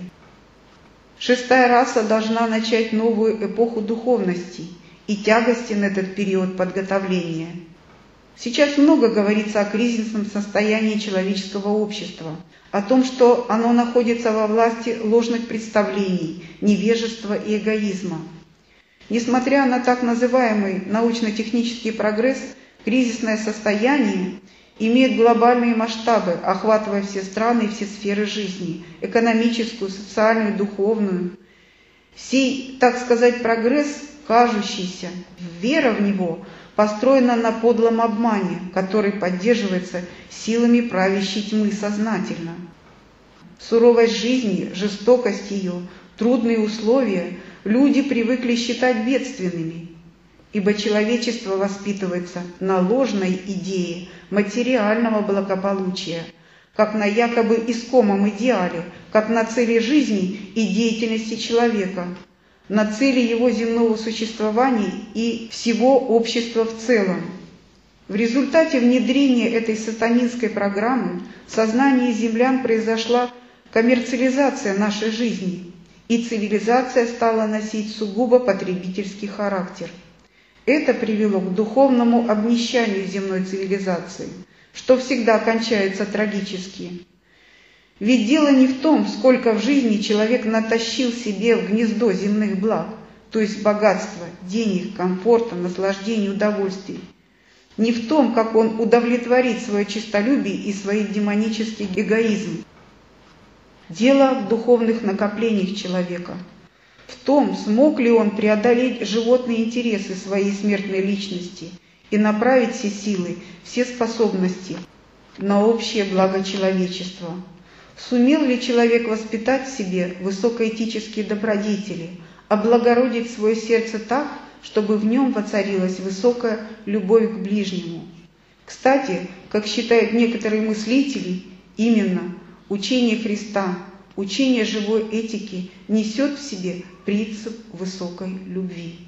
Шестая раса должна начать новую эпоху духовности и тягостен этот период подготовления. Сейчас много говорится о кризисном состоянии человеческого общества, о том, что оно находится во власти ложных представлений, невежества и эгоизма. Несмотря на так называемый научно-технический прогресс, кризисное состояние имеет глобальные масштабы, охватывая все страны и все сферы жизни – экономическую, социальную, духовную. Сей, так сказать, прогресс, кажущийся, вера в него, построена на подлом обмане, который поддерживается силами правящей тьмы сознательно. Суровость жизни, жестокость ее, трудные условия люди привыкли считать бедственными, ибо человечество воспитывается на ложной идее материального благополучия, как на якобы искомом идеале, как на цели жизни и деятельности человека, на цели его земного существования и всего общества в целом. В результате внедрения этой сатанинской программы в сознании землян произошла коммерциализация нашей жизни, и цивилизация стала носить сугубо потребительский характер. Это привело к духовному обнищанию земной цивилизации, что всегда кончается трагически. Ведь дело не в том, сколько в жизни человек натащил себе в гнездо земных благ, то есть богатства, денег, комфорта, наслаждений, удовольствий. Не в том, как он удовлетворит свое честолюбие и свой демонический эгоизм. Дело в духовных накоплениях человека. В том, смог ли он преодолеть животные интересы своей смертной личности и направить все силы, все способности на общее благо человечества. Сумел ли человек воспитать в себе высокоэтические добродетели, облагородить свое сердце так, чтобы в нем воцарилась высокая любовь к ближнему? Кстати, как считают некоторые мыслители, именно учение Христа, учение живой этики несет в себе принцип высокой любви.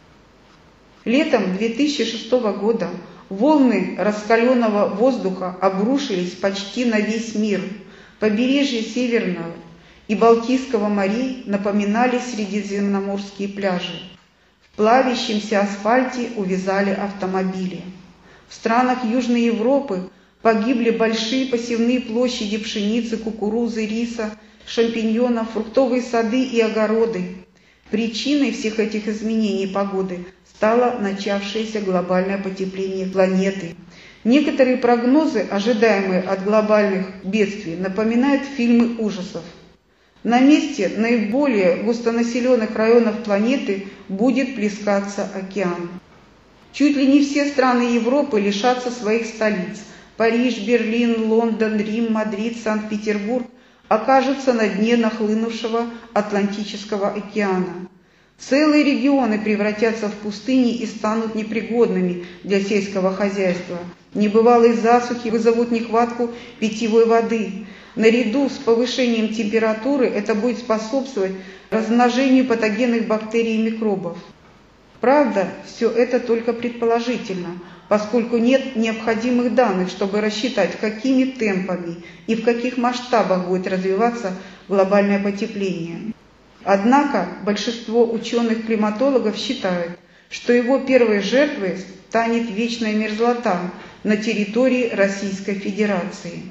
Летом две тысячи шестого года волны раскаленного воздуха обрушились почти на весь мир. Побережье Северного и Балтийского морей напоминали средиземноморские пляжи. В плавящемся асфальте увязали автомобили. В странах Южной Европы погибли большие посевные площади пшеницы, кукурузы, риса, шампиньонов, фруктовые сады и огороды. Причиной всех этих изменений погоды стало начавшееся глобальное потепление планеты. Некоторые прогнозы, ожидаемые от глобальных бедствий, напоминают фильмы ужасов. На месте наиболее густонаселенных районов планеты будет плескаться океан. Чуть ли не все страны Европы лишатся своих столиц. Париж, Берлин, Лондон, Рим, Мадрид, Санкт-Петербург окажутся на дне нахлынувшего Атлантического океана. Целые регионы превратятся в пустыни и станут непригодными для сельского хозяйства. Небывалые засухи вызовут нехватку питьевой воды. Наряду с повышением температуры это будет способствовать размножению патогенных бактерий и микробов. Правда, все это только предположительно, поскольку нет необходимых данных, чтобы рассчитать, какими темпами и в каких масштабах будет развиваться глобальное потепление. Однако большинство ученых-климатологов считают, что его первой жертвой станет вечная мерзлота на территории Российской Федерации.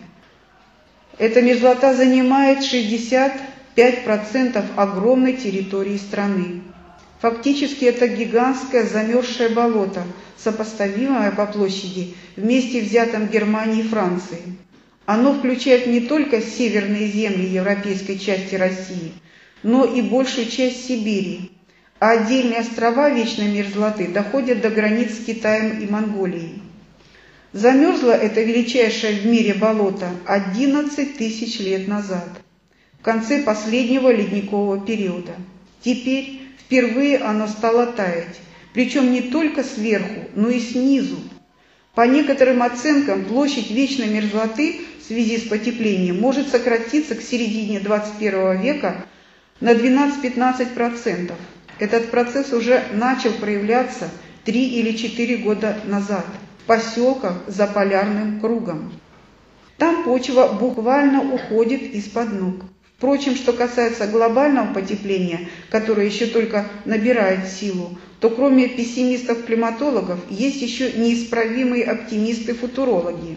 Эта мерзлота занимает шестьдесят пять процентов огромной территории страны. Фактически это гигантское замерзшее болото, сопоставимое по площади вместе взятым Германией и Францией. Оно включает не только северные земли европейской части России, но и большую часть Сибири, а отдельные острова вечной мерзлоты доходят до границ с Китаем и Монголией. Замерзло это величайшее в мире болото одиннадцать тысяч лет назад, в конце последнего ледникового периода. Теперь впервые оно стало таять, причем не только сверху, но и снизу. По некоторым оценкам, площадь вечной мерзлоты в связи с потеплением может сократиться к середине двадцать первого века на двенадцать-пятнадцать процентов. Этот процесс уже начал проявляться три или четыре года назад в поселках за полярным кругом. Там почва буквально уходит из-под ног. Впрочем, что касается глобального потепления, которое еще только набирает силу, то кроме пессимистов-климатологов есть еще неисправимые оптимисты-футурологи.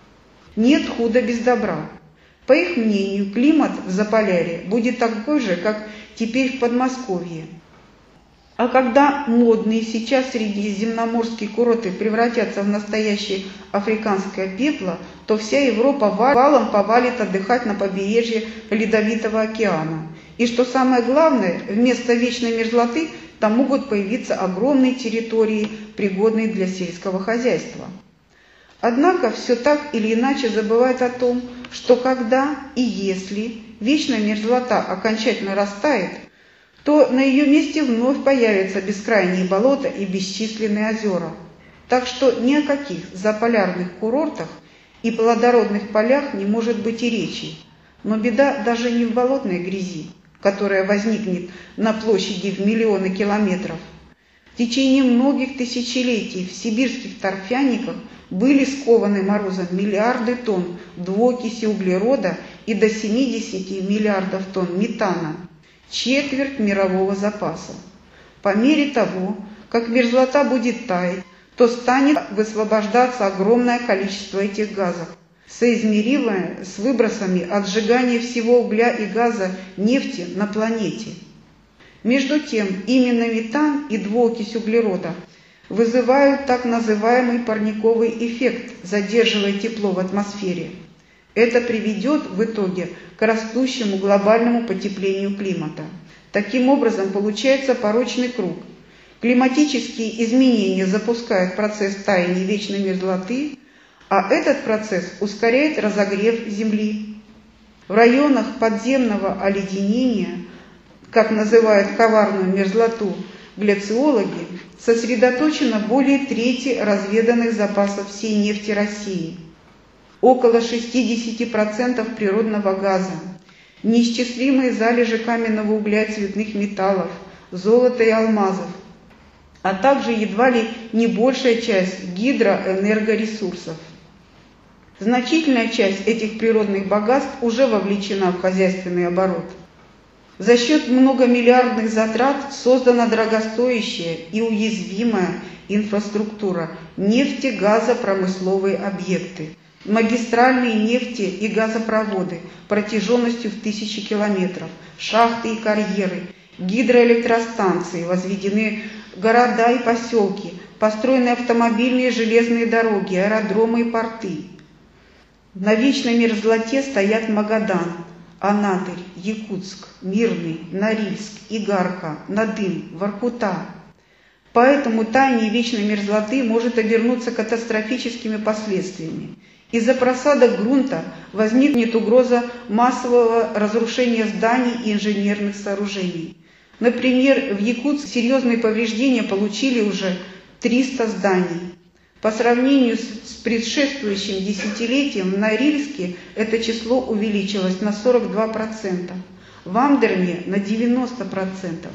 Нет худа без добра. По их мнению, климат в Заполярье будет такой же, как теперь в Подмосковье. А когда модные сейчас средиземноморские курорты превратятся в настоящее африканское пепло, то вся Европа валом повалит отдыхать на побережье Ледовитого океана. И что самое главное, вместо вечной мерзлоты там могут появиться огромные территории, пригодные для сельского хозяйства. Однако все так или иначе забывает о том, что когда и если вечная мерзлота окончательно растает, то на ее месте вновь появятся бескрайние болота и бесчисленные озера. Так что ни о каких заполярных курортах и плодородных полях не может быть и речи. Но беда даже не в болотной грязи, которая возникнет на площади в миллионы километров. В течение многих тысячелетий в сибирских торфяниках были скованы морозом миллиарды тонн двуокиси углерода и до семидесяти миллиардов тонн метана. Четверть мирового запаса. По мере того, как мерзлота будет таять, то станет высвобождаться огромное количество этих газов, соизмеримое с выбросами от сжигания всего угля и газа нефти на планете. Между тем, именно метан и двуокись углерода вызывают так называемый парниковый эффект, задерживая тепло в атмосфере. Это приведет в итоге к растущему глобальному потеплению климата. Таким образом, получается порочный круг. Климатические изменения запускают процесс таяния вечной мерзлоты, а этот процесс ускоряет разогрев Земли. В районах подземного оледенения, как называют коварную мерзлоту гляциологи, сосредоточено более трети разведанных запасов всей нефти России, около шестьдесят процентов природного газа, неисчислимые залежи каменного угля и цветных металлов, золота и алмазов, а также едва ли не большая часть гидроэнергоресурсов. Значительная часть этих природных богатств уже вовлечена в хозяйственный оборот. За счет многомиллиардных затрат создана дорогостоящая и уязвимая инфраструктура, нефте-газопромысловые объекты, магистральные нефти- и газопроводы протяженностью в тысячи километров, шахты и карьеры, гидроэлектростанции, возведены города и поселки, построены автомобильные и железные дороги, аэродромы и порты. На вечной мерзлоте стоят Магадан, Анадырь, Якутск, Мирный, Норильск, Игарка, Надым, Воркута. Поэтому таяние вечной мерзлоты может обернуться катастрофическими последствиями. Из-за просадок грунта возникнет угроза массового разрушения зданий и инженерных сооружений. Например, в Якутске серьезные повреждения получили уже триста зданий. По сравнению с предшествующим десятилетием в Норильске это число увеличилось на сорок два процента, в Амдерме на девяносто процентов.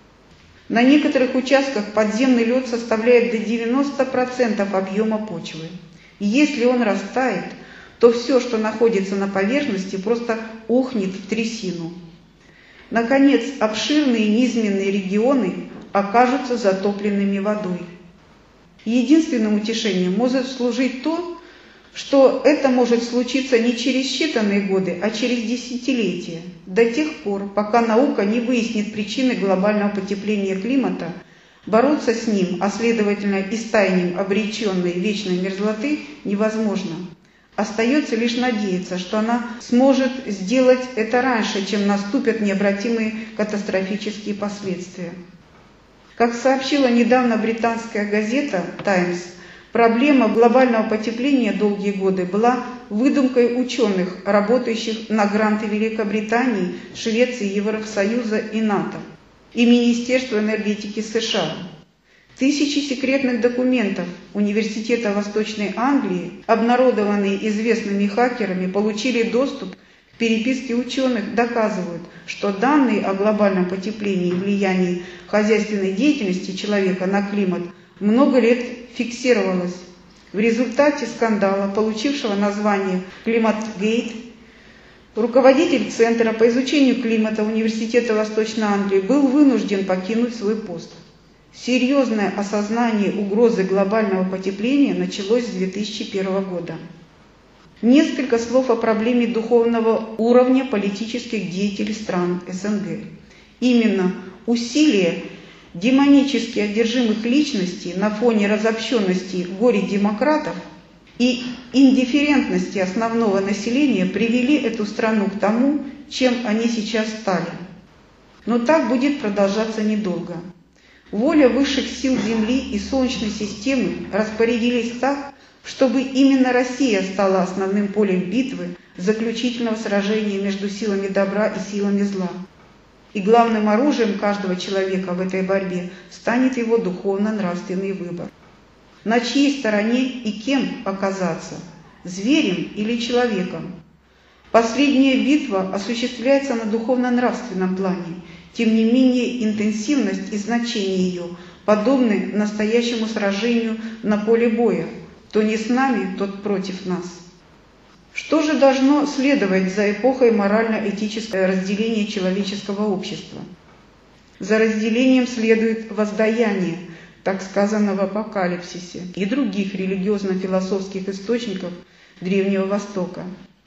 На некоторых участках подземный лед составляет до девяноста процентов объема почвы. И если он растает, то все, что находится на поверхности, просто ухнет в трясину. Наконец, обширные низменные регионы окажутся затопленными водой. Единственным утешением может служить то, что это может случиться не через считанные годы, а через десятилетия, до тех пор, пока наука не выяснит причины глобального потепления климата. Бороться с ним, а следовательно и с таянием обреченной вечной мерзлоты, невозможно. Остается лишь надеяться, что она сможет сделать это раньше, чем наступят необратимые катастрофические последствия. Как сообщила недавно британская газета «Таймс», проблема глобального потепления долгие годы была выдумкой ученых, работающих на гранты Великобритании, Швеции, Евросоюза и НАТО, и Министерства энергетики США. Тысячи секретных документов Университета Восточной Англии, обнародованные известными хакерами, получили доступ к переписке ученых, доказывают, что данные о глобальном потеплении и влиянии хозяйственной деятельности человека на климат много лет фиксировалось. В результате скандала, получившего название «Климатгейт», руководитель Центра по изучению климата Университета Восточной Англии был вынужден покинуть свой пост. Серьезное осознание угрозы глобального потепления началось с две тысячи первого года. Несколько слов о проблеме духовного уровня политических деятелей стран СНГ. Именно усилия демонически одержимых личностей на фоне разобщенности горе-демократов и индифферентности основного населения привели эту страну к тому, чем они сейчас стали. Но так будет продолжаться недолго. Воля высших сил Земли и Солнечной системы распорядились так, чтобы именно Россия стала основным полем битвы, заключительного сражения между силами добра и силами зла. И главным оружием каждого человека в этой борьбе станет его духовно-нравственный выбор. На чьей стороне и кем оказаться – зверем или человеком? Последняя битва осуществляется на духовно-нравственном плане, тем не менее интенсивность и значение ее подобны настоящему сражению на поле боя. Кто не с нами, тот против нас. Что же должно следовать за эпохой морально-этического разделения человеческого общества? За разделением следует воздаяние, так сказано в Апокалипсисе и других религиозно-философских источников Древнего Востока.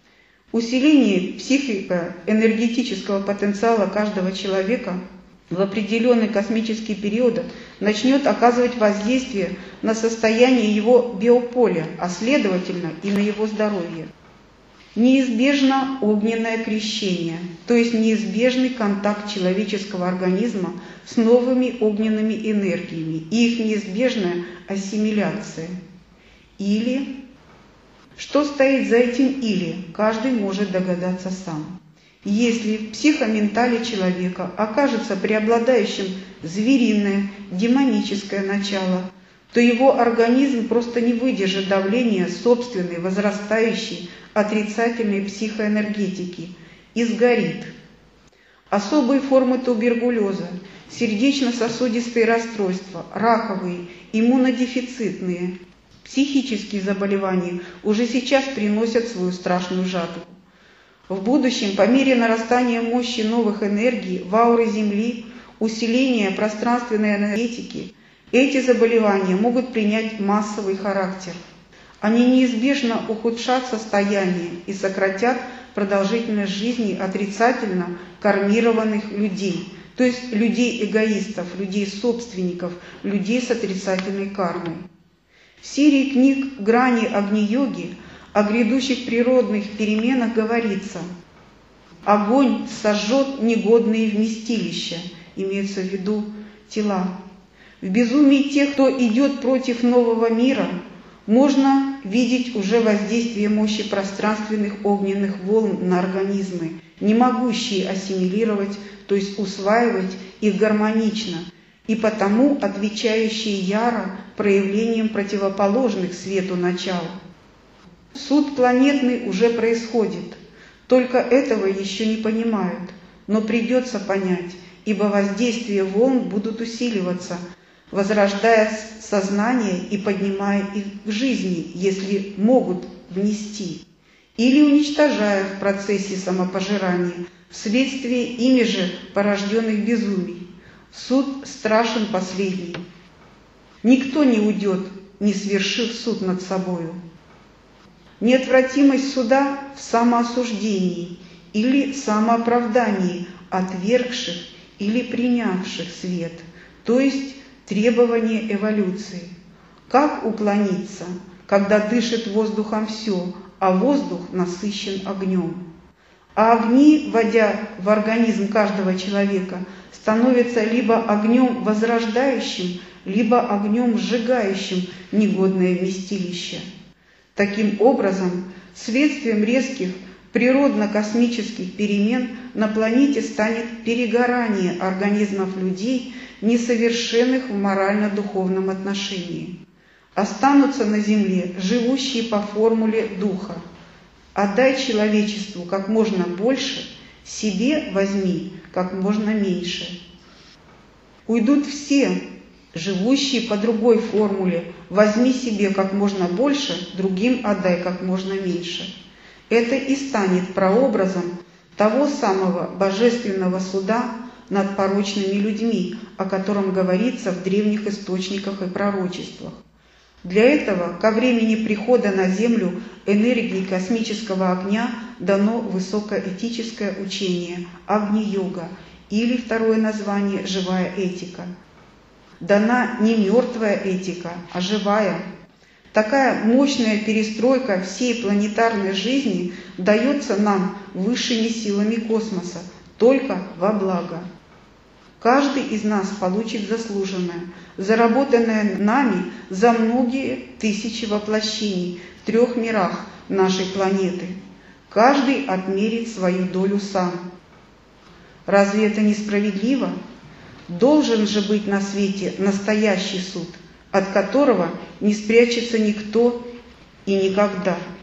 Усиление психико-энергетического потенциала каждого человека в определенный космический период начнет оказывать воздействие на состояние его биополя, а следовательно и на его здоровье. Неизбежно огненное крещение, то есть неизбежный контакт человеческого организма с новыми огненными энергиями и их неизбежная ассимиляция. Или, что стоит за этим «или», каждый может догадаться сам. Если в психоментале человека окажется преобладающим звериное, демоническое начало, то его организм просто не выдержит давления собственной возрастающей отрицательной психоэнергетики и сгорит. Особые формы туберкулеза, сердечно-сосудистые расстройства, раковые, иммунодефицитные, психические заболевания уже сейчас приносят свою страшную жатву. В будущем, по мере нарастания мощи новых энергий в ауре Земли, усиления пространственной энергетики, эти заболевания могут принять массовый характер. Они неизбежно ухудшат состояние и сократят продолжительность жизни отрицательно кармированных людей, то есть людей-эгоистов, людей-собственников, людей с отрицательной кармой. В серии книг «Грани Агни-йоги» о грядущих природных переменах говорится: огонь сожжет негодные вместилища, имеется в виду тела. В безумии тех, кто идет против нового мира, можно видеть уже воздействие мощи пространственных огненных волн на организмы, не могущие ассимилировать, то есть усваивать их гармонично, и потому отвечающие яро проявлением противоположных свету начал. Суд планетный уже происходит, только этого еще не понимают, но придется понять, ибо воздействия волн будут усиливаться, возрождая сознание и поднимая их к жизни, если могут внести, или уничтожая в процессе самопожирания, вследствие ими же порожденных безумий. Суд страшен последний. Никто не уйдет, не свершив суд над собою. Неотвратимость суда в самоосуждении или самооправдании отвергших или принявших свет, то есть требование эволюции. Как уклониться, когда дышит воздухом все, а воздух насыщен огнем? А огни, вводя в организм каждого человека, становятся либо огнем возрождающим, либо огнем сжигающим негодное вместилище. Таким образом, следствием резких природно-космических перемен на планете станет перегорание организмов людей, несовершенных в морально-духовном отношении. Останутся на Земле живущие по формуле Духа: отдай человечеству как можно больше, себе возьми как можно меньше. Уйдут все, живущие по другой формуле: возьми себе как можно больше, другим отдай как можно меньше. Это и станет прообразом того самого божественного суда над порочными людьми, о котором говорится в древних источниках и пророчествах. Для этого ко времени прихода на Землю энергии космического огня дано высокоэтическое учение Агни-йога, или второе название «Живая этика». Дана не мертвая этика, а живая. Такая мощная перестройка всей планетарной жизни дается нам высшими силами космоса, только во благо. Каждый из нас получит заслуженное, заработанное нами за многие тысячи воплощений в трех мирах нашей планеты. Каждый отмерит свою долю сам. Разве это несправедливо? Должен же быть на свете настоящий суд, от которого не спрячется никто и никогда.